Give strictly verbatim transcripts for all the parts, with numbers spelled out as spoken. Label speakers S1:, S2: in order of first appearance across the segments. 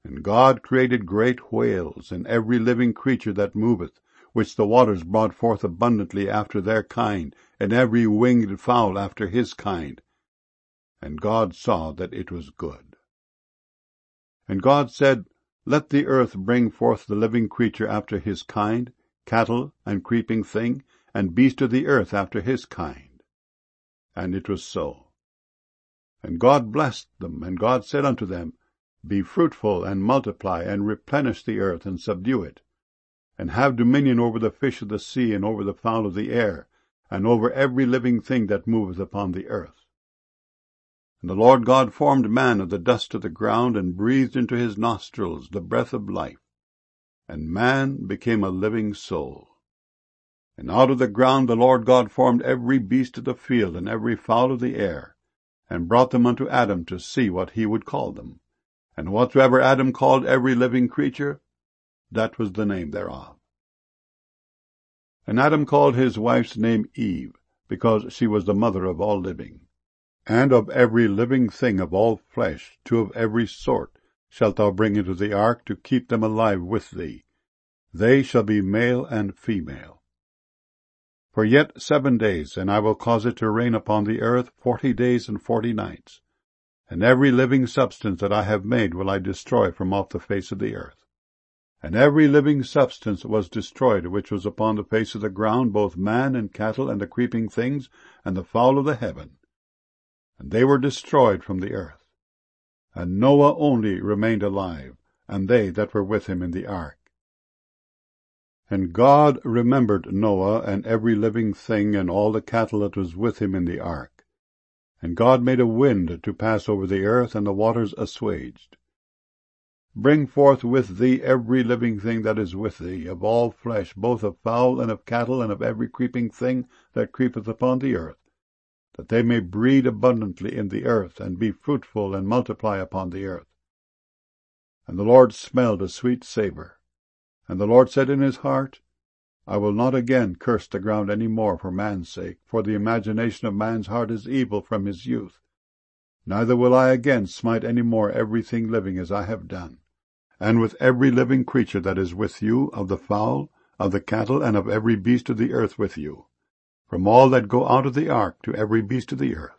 S1: And God created great whales, and every living creature that moveth, which the waters brought forth abundantly after their kind, and every winged fowl after his kind. And God saw that it was good. And God said, Let the earth bring forth the living creature after his kind, cattle, and creeping thing, and beast of the earth after his kind. And it was so. And God blessed them, and God said unto them, Be fruitful, and multiply, and replenish the earth, and subdue it, and have dominion over the fish of the sea, and over the fowl of the air, and over every living thing that moveth upon the earth. And the Lord God formed man of the dust of the ground, and breathed into his nostrils the breath of life, and man became a living soul. And out of the ground the Lord God formed every beast of the field, and every fowl of the air, and brought them unto Adam to see what he would call them. And whatsoever Adam called every living creature, that was the name thereof. And Adam called his wife's name Eve, because she was the mother of all living. And of every living thing of all flesh, two of every sort, shalt thou bring into the ark, to keep them alive with thee. They shall be male and female. For yet seven days, and I will cause it to rain upon the earth forty days and forty nights. And every living substance that I have made will I destroy from off the face of the earth. And every living substance was destroyed which was upon the face of the ground, both man and cattle and the creeping things, and the fowl of the heaven. And they were destroyed from the earth. And Noah only remained alive, and they that were with him in the ark. And God remembered Noah and every living thing, and all the cattle that was with him in the ark. And God made a wind to pass over the earth, and the waters assuaged. Bring forth with thee every living thing that is with thee, of all flesh, both of fowl and of cattle, and of every creeping thing that creepeth upon the earth, that they may breed abundantly in the earth, and be fruitful, and multiply upon the earth. And the Lord smelled a sweet savour. And the Lord said in his heart, I will not again curse the ground any more for man's sake, for the imagination of man's heart is evil from his youth. Neither will I again smite any more everything living as I have done. And with every living creature that is with you, of the fowl, of the cattle, and of every beast of the earth with you, from all that go out of the ark to every beast of the earth.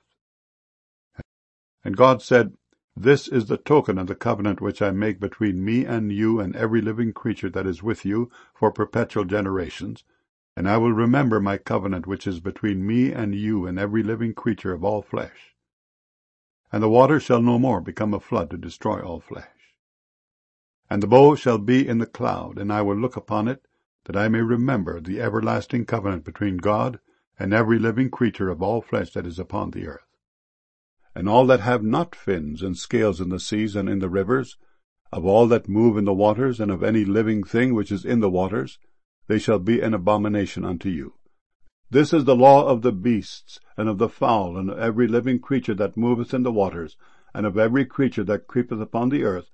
S1: And God said, This is the token of the covenant which I make between me and you and every living creature that is with you for perpetual generations, and I will remember my covenant which is between me and you and every living creature of all flesh. And the water shall no more become a flood to destroy all flesh. And the bow shall be in the cloud, and I will look upon it, that I may remember the everlasting covenant between God and every living creature of all flesh that is upon the earth. And all that have not fins and scales in the seas and in the rivers, of all that move in the waters, and of any living thing which is in the waters, they shall be an abomination unto you. This is the law of the beasts, and of the fowl, and of every living creature that moveth in the waters, and of every creature that creepeth upon the earth.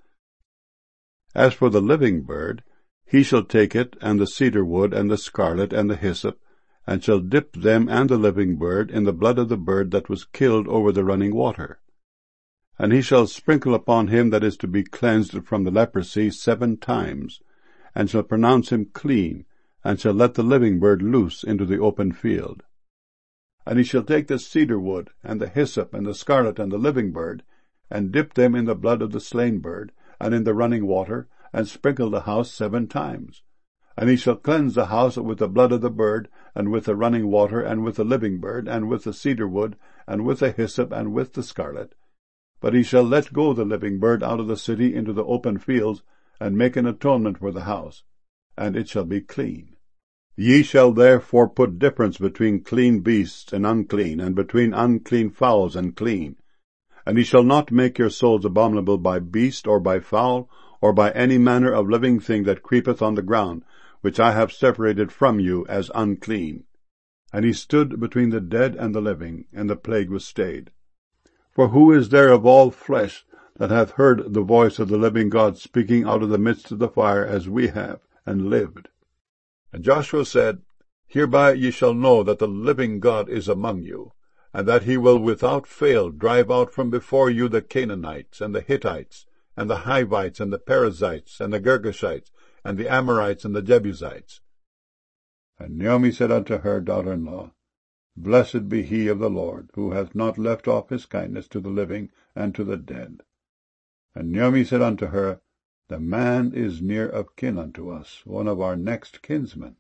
S1: As for the living bird, he shall take it, and the cedar wood, and the scarlet, and the hyssop, and shall dip them and the living bird in the blood of the bird that was killed over the running water. And he shall sprinkle upon him that is to be cleansed from the leprosy seven times, and shall pronounce him clean, and shall let the living bird loose into the open field. And he shall take the cedar wood, and the hyssop, and the scarlet, and the living bird, and dip them in the blood of the slain bird, and in the running water, and sprinkle the house seven times. And he shall cleanse the house with the blood of the bird, and with the running water, and with the living bird, and with the cedar wood, and with the hyssop, and with the scarlet. But he shall let go the living bird out of the city into the open fields, and make an atonement for the house, and it shall be clean. Ye shall therefore put difference between clean beasts and unclean, and between unclean fowls and clean. And ye shall not make your souls abominable by beast, or by fowl, or by any manner of living thing that creepeth on the ground, which I have separated from you as unclean. And he stood between the dead and the living, and the plague was stayed. For who is there of all flesh that hath heard the voice of the living God speaking out of the midst of the fire, as we have, and lived? And Joshua said, Hereby ye shall know that the living God is among you, and that he will without fail drive out from before you the Canaanites, and the Hittites, and the Hivites, and the Perizzites, and the Girgashites, and the Amorites, and the Jebusites. And Naomi said unto her daughter-in-law, Blessed be he of the Lord, who hath not left off his kindness to the living and to the dead. And Naomi said unto her, The man is near of kin unto us, one of our next kinsmen.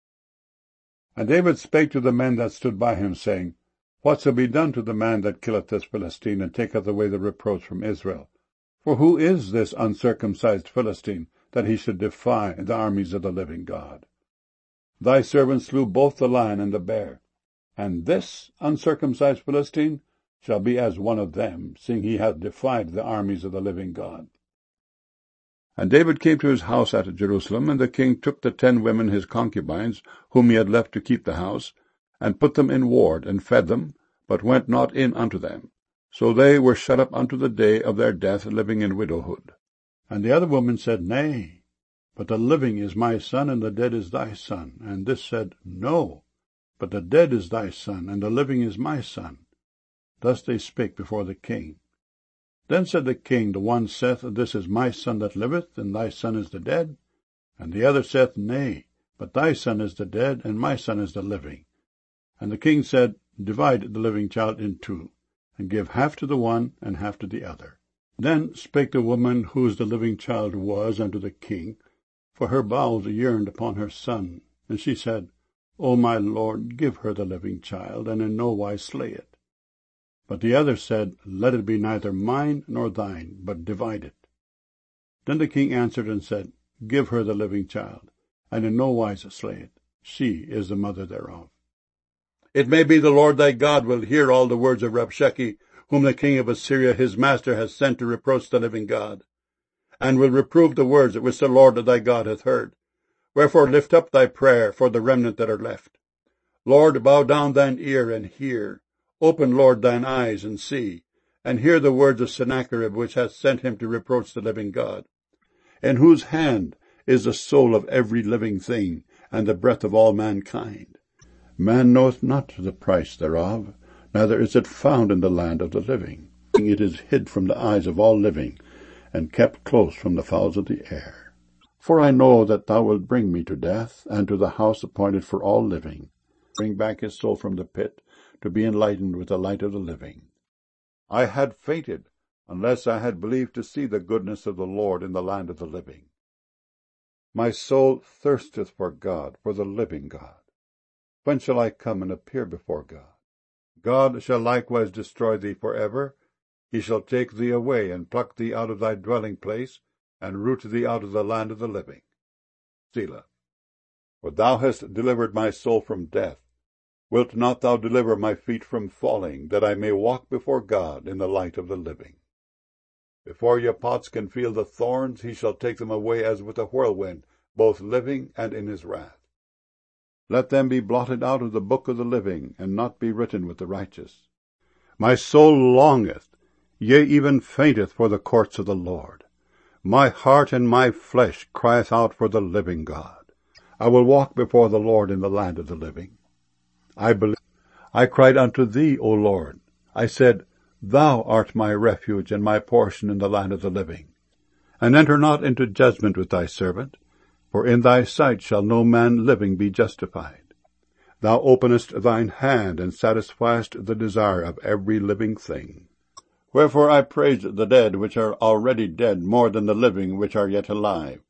S1: And David spake to the men that stood by him, saying, What shall be done to the man that killeth this Philistine, and taketh away the reproach from Israel? For who is this uncircumcised Philistine, that he should defy the armies of the living God? Thy servant slew both the lion and the bear, and this uncircumcised Philistine shall be as one of them, seeing he hath defied the armies of the living God. And David came to his house at Jerusalem, and the king took the ten women his concubines, whom he had left to keep the house, and put them in ward, and fed them, but went not in unto them. So they were shut up unto the day of their death, living in widowhood. And the other woman said, Nay, but the living is my son, and the dead is thy son. And this said, No, but the dead is thy son, and the living is my son. Thus they spake before the king. Then said the king, The one saith, This is my son that liveth, and thy son is the dead. And the other saith, Nay, but thy son is the dead, and my son is the living. And the king said, Divide the living child in two, and give half to the one, and half to the other. Then spake the woman whose the living child was unto the king, for her bowels yearned upon her son. And she said, O my lord, give her the living child, and in no wise slay it. But the other said, Let it be neither mine nor thine, but divide it. Then the king answered and said, Give her the living child, and in no wise slay it. She is the mother thereof. It may be the Lord thy God will hear all the words of Rabshakeh, whom the king of Assyria his master has sent to reproach the living God, and will reprove the words which the Lord thy God hath heard. Wherefore lift up thy prayer for the remnant that are left. Lord, bow down thine ear and hear. Open, Lord, thine eyes and see, and hear the words of Sennacherib, which hath sent him to reproach the living God, in whose hand is the soul of every living thing, and the breath of all mankind. Man knoweth not the price thereof, neither is it found in the land of the living. It is hid from the eyes of all living, and kept close from the fowls of the air. For I know that thou wilt bring me to death, and to the house appointed for all living. Bring back his soul from the pit, to be enlightened with the light of the living. I had fainted, unless I had believed to see the goodness of the Lord in the land of the living. My soul thirsteth for God, for the living God. When shall I come and appear before God? God shall likewise destroy thee for ever. He shall take thee away, and pluck thee out of thy dwelling place, and root thee out of the land of the living. Selah. For thou hast delivered my soul from death. Wilt not thou deliver my feet from falling, that I may walk before God in the light of the living? Before your pots can feel the thorns, he shall take them away as with a whirlwind, both living and in his wrath. Let them be blotted out of the book of the living, and not be written with the righteous. My soul longeth, yea, even fainteth for the courts of the Lord. My heart and my flesh crieth out for the living God. I will walk before the Lord in the land of the living. I believe. I cried unto thee, O Lord. I said, Thou art my refuge and my portion in the land of the living. And enter not into judgment with thy servant, for in thy sight shall no man living be justified. Thou openest thine hand, and satisfiest the desire of every living thing. Wherefore I praised the dead which are already dead more than the living which are yet alive.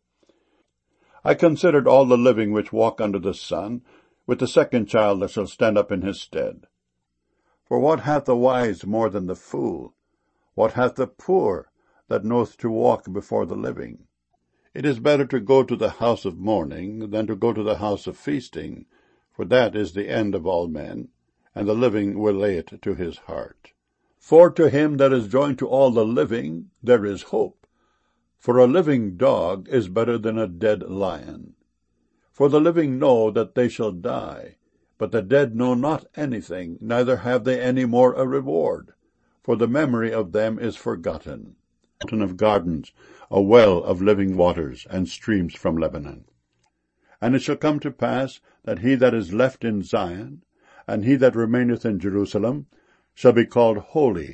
S1: I considered all the living which walk under the sun, with the second child that shall stand up in his stead. For what hath the wise more than the fool? What hath the poor that knoweth to walk before the living? It is better to go to the house of mourning than to go to the house of feasting, for that is the end of all men, and the living will lay it to his heart. For to him that is joined to all the living there is hope. For a living dog is better than a dead lion. For the living know that they shall die, but the dead know not anything, neither have they any more a reward, for the memory of them is forgotten. A fountain of gardens, a well of living waters, and streams from Lebanon. And it shall come to pass that he that is left in Zion, and he that remaineth in Jerusalem, shall be called holy,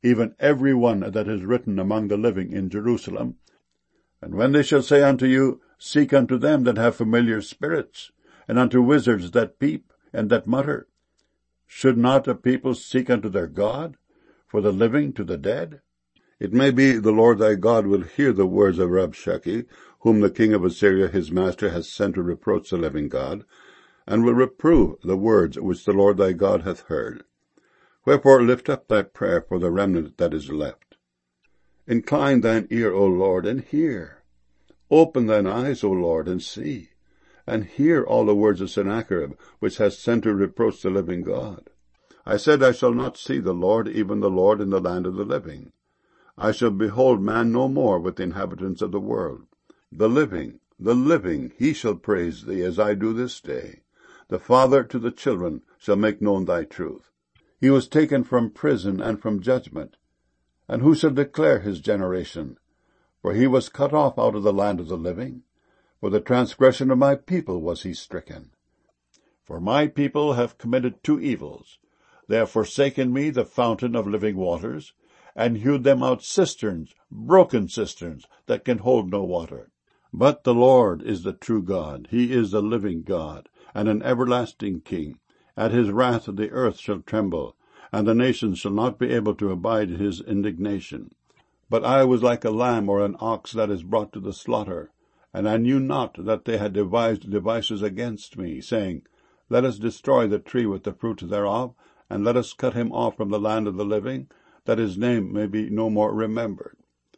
S1: even every one that is written among the living in Jerusalem. And when they shall say unto you, Seek unto them that have familiar spirits, and unto wizards that peep, and that mutter, should not a people seek unto their God, for the living to the dead? It may be the Lord thy God will hear the words of Rabshakeh, whom the king of Assyria his master has sent to reproach the living God, and will reprove the words which the Lord thy God hath heard. Wherefore lift up thy prayer for the remnant that is left. Incline thine ear, O Lord, and hear. Open thine eyes, O Lord, and see, and hear all the words of Sennacherib, which has sent to reproach the living God. I said, I shall not see the Lord, even the Lord, in the land of the living. I shall behold man no more with the inhabitants of the world. The living, the living, he shall praise thee, as I do this day. The father to the children shall make known thy truth. He was taken from prison and from judgment. And who shall declare his generation? For he was cut off out of the land of the living. For the transgression of my people was he stricken. For my people have committed two evils. They have forsaken me, the fountain of living waters, and hewed them out cisterns, broken cisterns, that can hold no water. But the Lord is the true God. He is the living God, and an everlasting King. At his wrath the earth shall tremble, and the nations shall not be able to abide his indignation. But I was like a lamb or an ox that is brought to the slaughter, and I knew not that they had devised devices against me, saying, Let us destroy the tree with the fruit thereof, and let us cut him off from the land of the living, that his name may be no more remembered.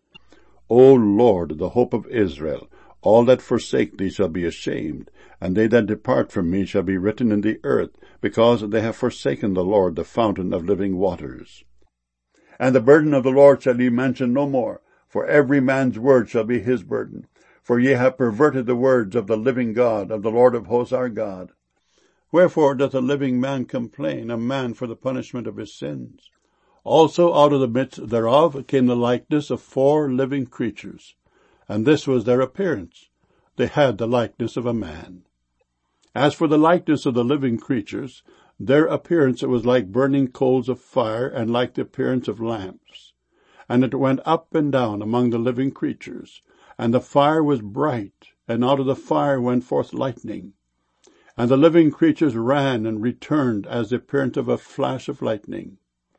S1: O Lord, the hope of Israel, all that forsake thee shall be ashamed, and they that depart from me shall be written in the earth, because they have forsaken the Lord, the fountain of living waters. And the burden of the Lord shall ye mention no more, for every man's word shall be his burden. For ye have perverted the words of the living God, of the Lord of hosts our God. Wherefore doth a living man complain, a man for the punishment of his sins? Also out of the midst thereof came the likeness of four living creatures, and this was their appearance. They had the likeness of a man. As for the likeness of the living creatures, their appearance was like burning coals of fire, and like the appearance of lamps. And it went up and down among the living creatures, and the fire was bright, and out of the fire went forth lightning. And the living creatures ran and returned as the appearance of a flash of lightning.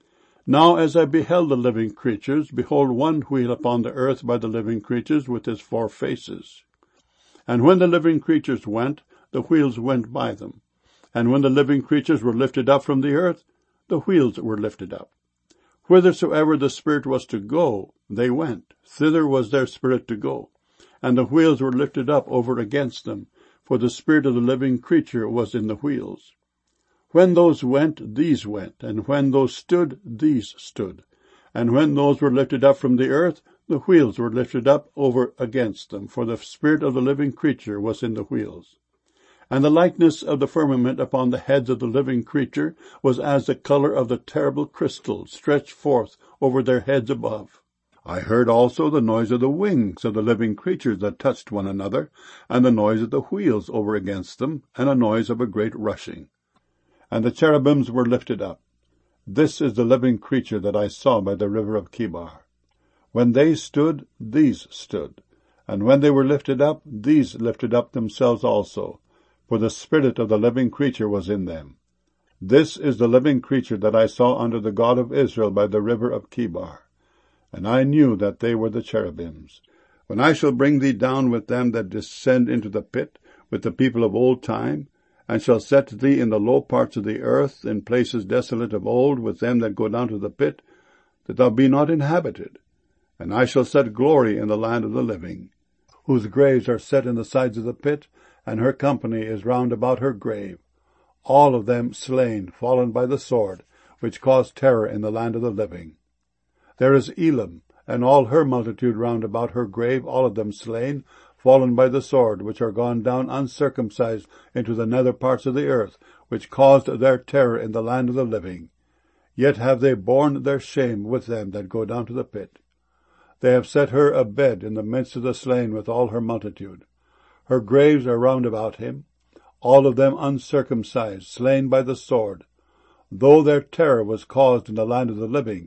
S1: Now as I beheld the living creatures, behold, one wheel upon the earth by the living creatures with his four faces. And when the living creatures went, the wheels went by them. And when the living creatures were lifted up from the earth, the wheels were lifted up. Whithersoever the Spirit was to go, they went. Thither was their spirit to go. And the wheels were lifted up over against them, for the spirit of the living creature was in the wheels. When those went, these went, and when those stood, these stood. And when those were lifted up from the earth, the wheels were lifted up over against them, for the spirit of the living creature was in the wheels. And the likeness of the firmament upon the heads of the living creature was as the color of the terrible crystal stretched forth over their heads above. I heard also the noise of the wings of the living creatures that touched one another, and the noise of the wheels over against them, and a noise of a great rushing. And the cherubims were lifted up. This is the living creature that I saw by the river of Chebar. When they stood, these stood. And when they were lifted up, these lifted up themselves also, for the spirit of the living creature was in them. This is the living creature that I saw under the God of Israel by the river of Chebar. And I knew that they were the cherubims. When I shall bring thee down with them that descend into the pit, with the people of old time, and shall set thee in the low parts of the earth, in places desolate of old, with them that go down to the pit, that thou be not inhabited. And I shall set glory in the land of the living, whose graves are set in the sides of the pit, and her company is round about her grave, all of them slain, fallen by the sword, which caused terror in the land of the living. There is Elam, and all her multitude round about her grave, all of them slain, fallen by the sword, which are gone down uncircumcised into the nether parts of the earth, which caused their terror in the land of the living. Yet have they borne their shame with them that go down to the pit. They have set her a bed in the midst of the slain with all her multitude. Her graves are round about him, all of them uncircumcised, slain by the sword. Though their terror was caused in the land of the living,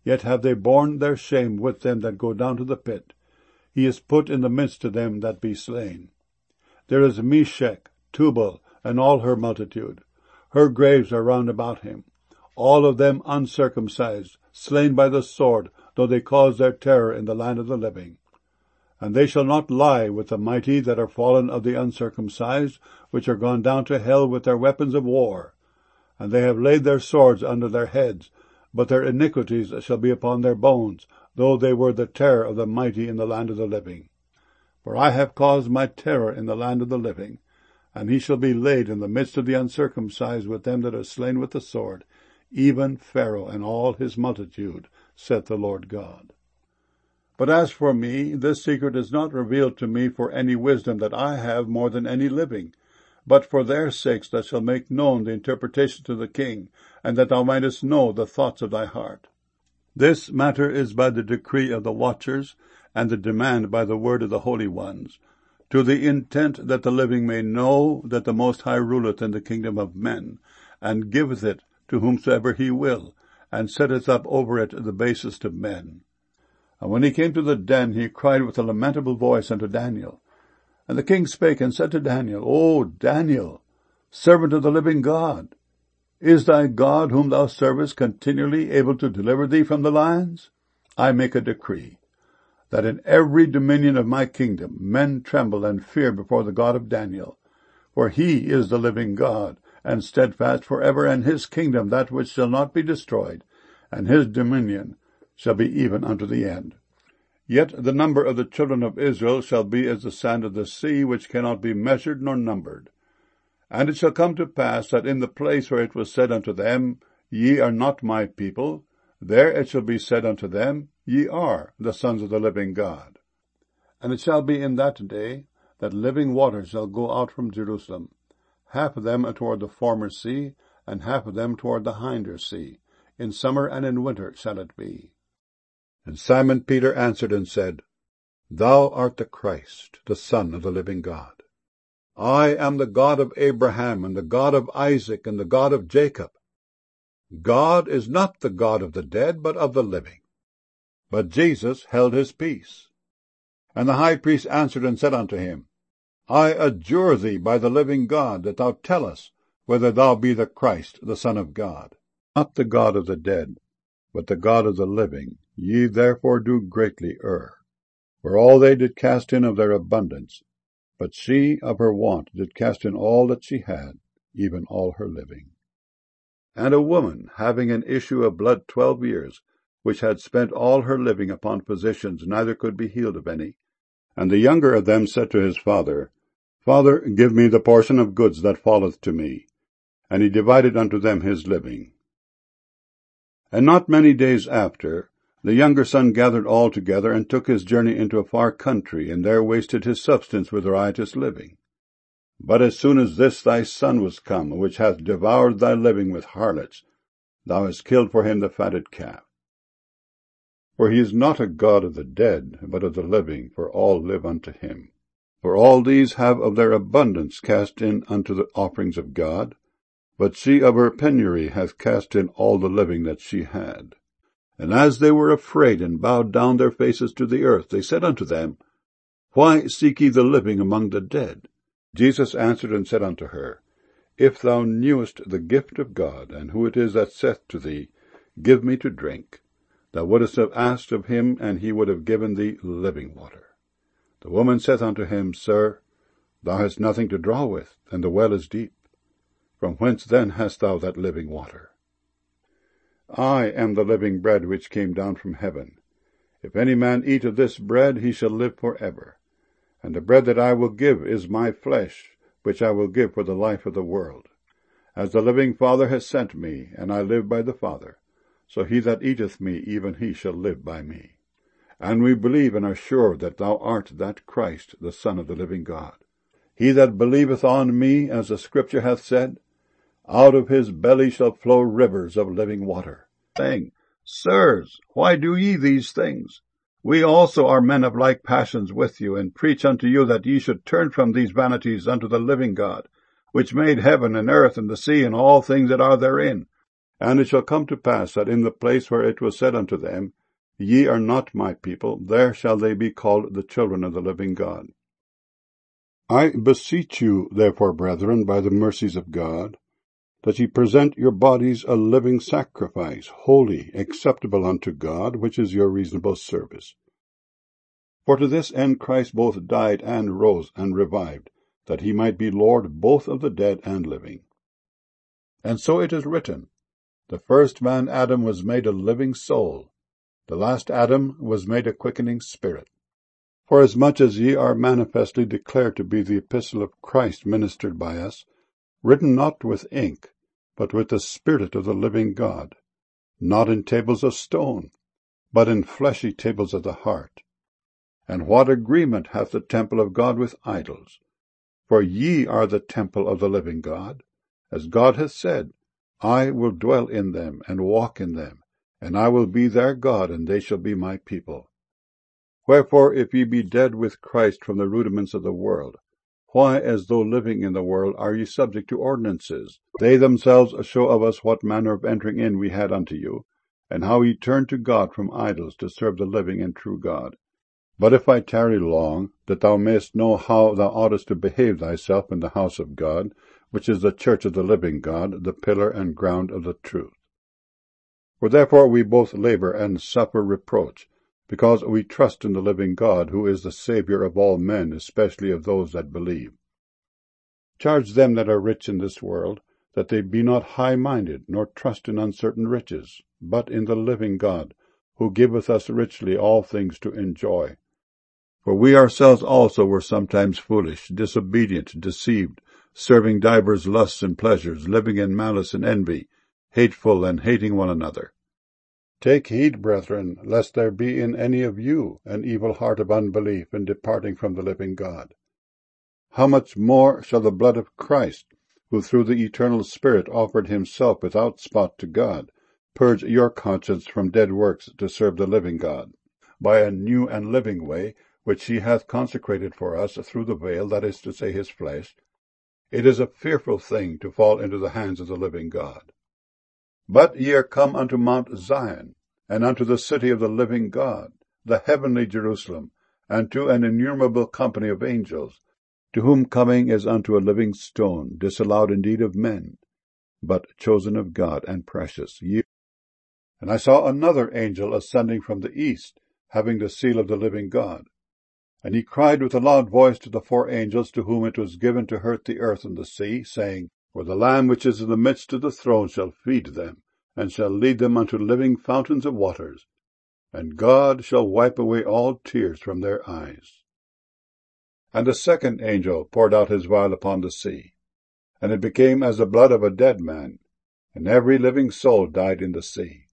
S1: Yet have they borne their shame with them that go down to the pit. He is put in the midst of them that be slain. There is Meshech, Tubal, and all her multitude. Her graves are round about him. All of them uncircumcised, slain by the sword, though they cause their terror in the land of the living. And they shall not lie with the mighty that are fallen of the uncircumcised, which are gone down to hell with their weapons of war. And they have laid their swords under their heads, but their iniquities shall be upon their bones, though they were the terror of the mighty in the land of the living. For I have caused my terror in the land of the living, and he shall be laid in the midst of the uncircumcised with them that are slain with the sword, even Pharaoh and all his multitude, saith the Lord God. But as for me, this secret is not revealed to me for any wisdom that I have more than any living, but for their sakes that shall make known the interpretation to the king, and that thou mightest know the thoughts of thy heart. This matter is by the decree of the watchers, and the demand by the word of the holy ones, to the intent that the living may know that the Most High ruleth in the kingdom of men, and giveth it to whomsoever he will, and setteth up over it the basest of men. And when he came to the den, he cried with a lamentable voice unto Daniel. And the king spake and said to Daniel, O Daniel, servant of the living God, is thy God whom thou servest continually able to deliver thee from the lions? I make a decree, that in every dominion of my kingdom men tremble and fear before the God of Daniel. For he is the living God, and steadfast for ever, and his kingdom that which shall not be destroyed, and his dominion shall be even unto the end. Yet the number of the children of Israel shall be as the sand of the sea, which cannot be measured nor numbered. And it shall come to pass that in the place where it was said unto them, Ye are not my people, there it shall be said unto them, Ye are the sons of the living God. And it shall be in that day that living waters shall go out from Jerusalem, half of them toward the former sea, and half of them toward the hinder sea. In summer and in winter shall it be. And Simon Peter answered and said, Thou art the Christ, the Son of the living God. I am the God of Abraham, and the God of Isaac, and the God of Jacob. God is not the God of the dead, but of the living. But Jesus held his peace. And the high priest answered and said unto him, I adjure thee by the living God, that thou tell us whether thou be the Christ, the Son of God. Not the God of the dead, but the God of the living. Ye therefore do greatly err. For all they did cast in of their abundance, but she of her want did cast in all that she had, even all her living. And a woman, having an issue of blood twelve years, which had spent all her living upon physicians, neither could be healed of any. And the younger of them said to his father, Father, give me the portion of goods that falleth to me. And he divided unto them his living. And not many days after, the younger son gathered all together, and took his journey into a far country, and there wasted his substance with riotous living. But as soon as this thy son was come, which hath devoured thy living with harlots, thou hast killed for him the fatted calf. For he is not a God of the dead, but of the living, for all live unto him. For all these have of their abundance cast in unto the offerings of God, but she of her penury hath cast in all the living that she had. And as they were afraid, and bowed down their faces to the earth, they said unto them, Why seek ye the living among the dead? Jesus answered and said unto her, If thou knewest the gift of God, and who it is that saith to thee, Give me to drink, thou wouldest have asked of him, and he would have given thee living water. The woman saith unto him, Sir, thou hast nothing to draw with, and the well is deep. From whence then hast thou that living water? I am the living bread which came down from heaven. If any man eat of this bread, he shall live for ever. And the bread that I will give is my flesh, which I will give for the life of the world. As the living Father has sent me, and I live by the Father, so he that eateth me, even he shall live by me. And we believe and are sure that thou art that Christ, the Son of the living God. He that believeth on me, as the Scripture hath said, out of his belly shall flow rivers of living water. Saying, Sirs, why do ye these things? We also are men of like passions with you, and preach unto you that ye should turn from these vanities unto the living God, which made heaven and earth and the sea and all things that are therein, And it shall come to pass that in the place where it was said unto them, Ye are not my people, there shall they be called the children of the living God. I beseech you, therefore, brethren, by the mercies of God, that ye present your bodies a living sacrifice, holy, acceptable unto God, which is your reasonable service. For to this end Christ both died and rose and revived, that he might be Lord both of the dead and living. And so it is written, The first man Adam was made a living soul, the last Adam was made a quickening spirit. Forasmuch as ye are manifestly declared to be the epistle of Christ ministered by us, written not with ink, but with the Spirit of the living God, not in tables of stone, but in fleshy tables of the heart. And what agreement hath the temple of God with idols? For ye are the temple of the living God, as God hath said, I will dwell in them, and walk in them, and I will be their God, and they shall be my people. Wherefore, if ye be dead with Christ from the rudiments of the world, why, as though living in the world, are ye subject to ordinances? They themselves show of us what manner of entering in we had unto you, and how ye turned to God from idols to serve the living and true God. But if I tarry long, that thou mayest know how thou oughtest to behave thyself in the house of God, which is the church of the living God, the pillar and ground of the truth. For therefore we both labor and suffer reproach, because we trust in the living God, who is the Saviour of all men, especially of those that believe. Charge them that are rich in this world, that they be not high-minded, nor trust in uncertain riches, but in the living God, who giveth us richly all things to enjoy. For we ourselves also were sometimes foolish, disobedient, deceived, serving divers lusts and pleasures, living in malice and envy, hateful and hating one another. Take heed, brethren, lest there be in any of you an evil heart of unbelief in departing from the living God. How much more shall the blood of Christ, who through the eternal Spirit offered himself without spot to God, purge your conscience from dead works to serve the living God, by a new and living way, which he hath consecrated for us through the veil, that is to say, his flesh? It is a fearful thing to fall into the hands of the living God. But ye are come unto Mount Zion, and unto the city of the living God, the heavenly Jerusalem, and to an innumerable company of angels, to whom coming is unto a living stone, disallowed indeed of men, but chosen of God and precious. Ye... And I saw another angel ascending from the east, having the seal of the living God. And he cried with a loud voice to the four angels to whom it was given to hurt the earth and the sea, saying, For the Lamb which is in the midst of the throne shall feed them, and shall lead them unto living fountains of waters, and God shall wipe away all tears from their eyes. And the second angel poured out his vial upon the sea, and it became as the blood of a dead man, and every living soul died in the sea.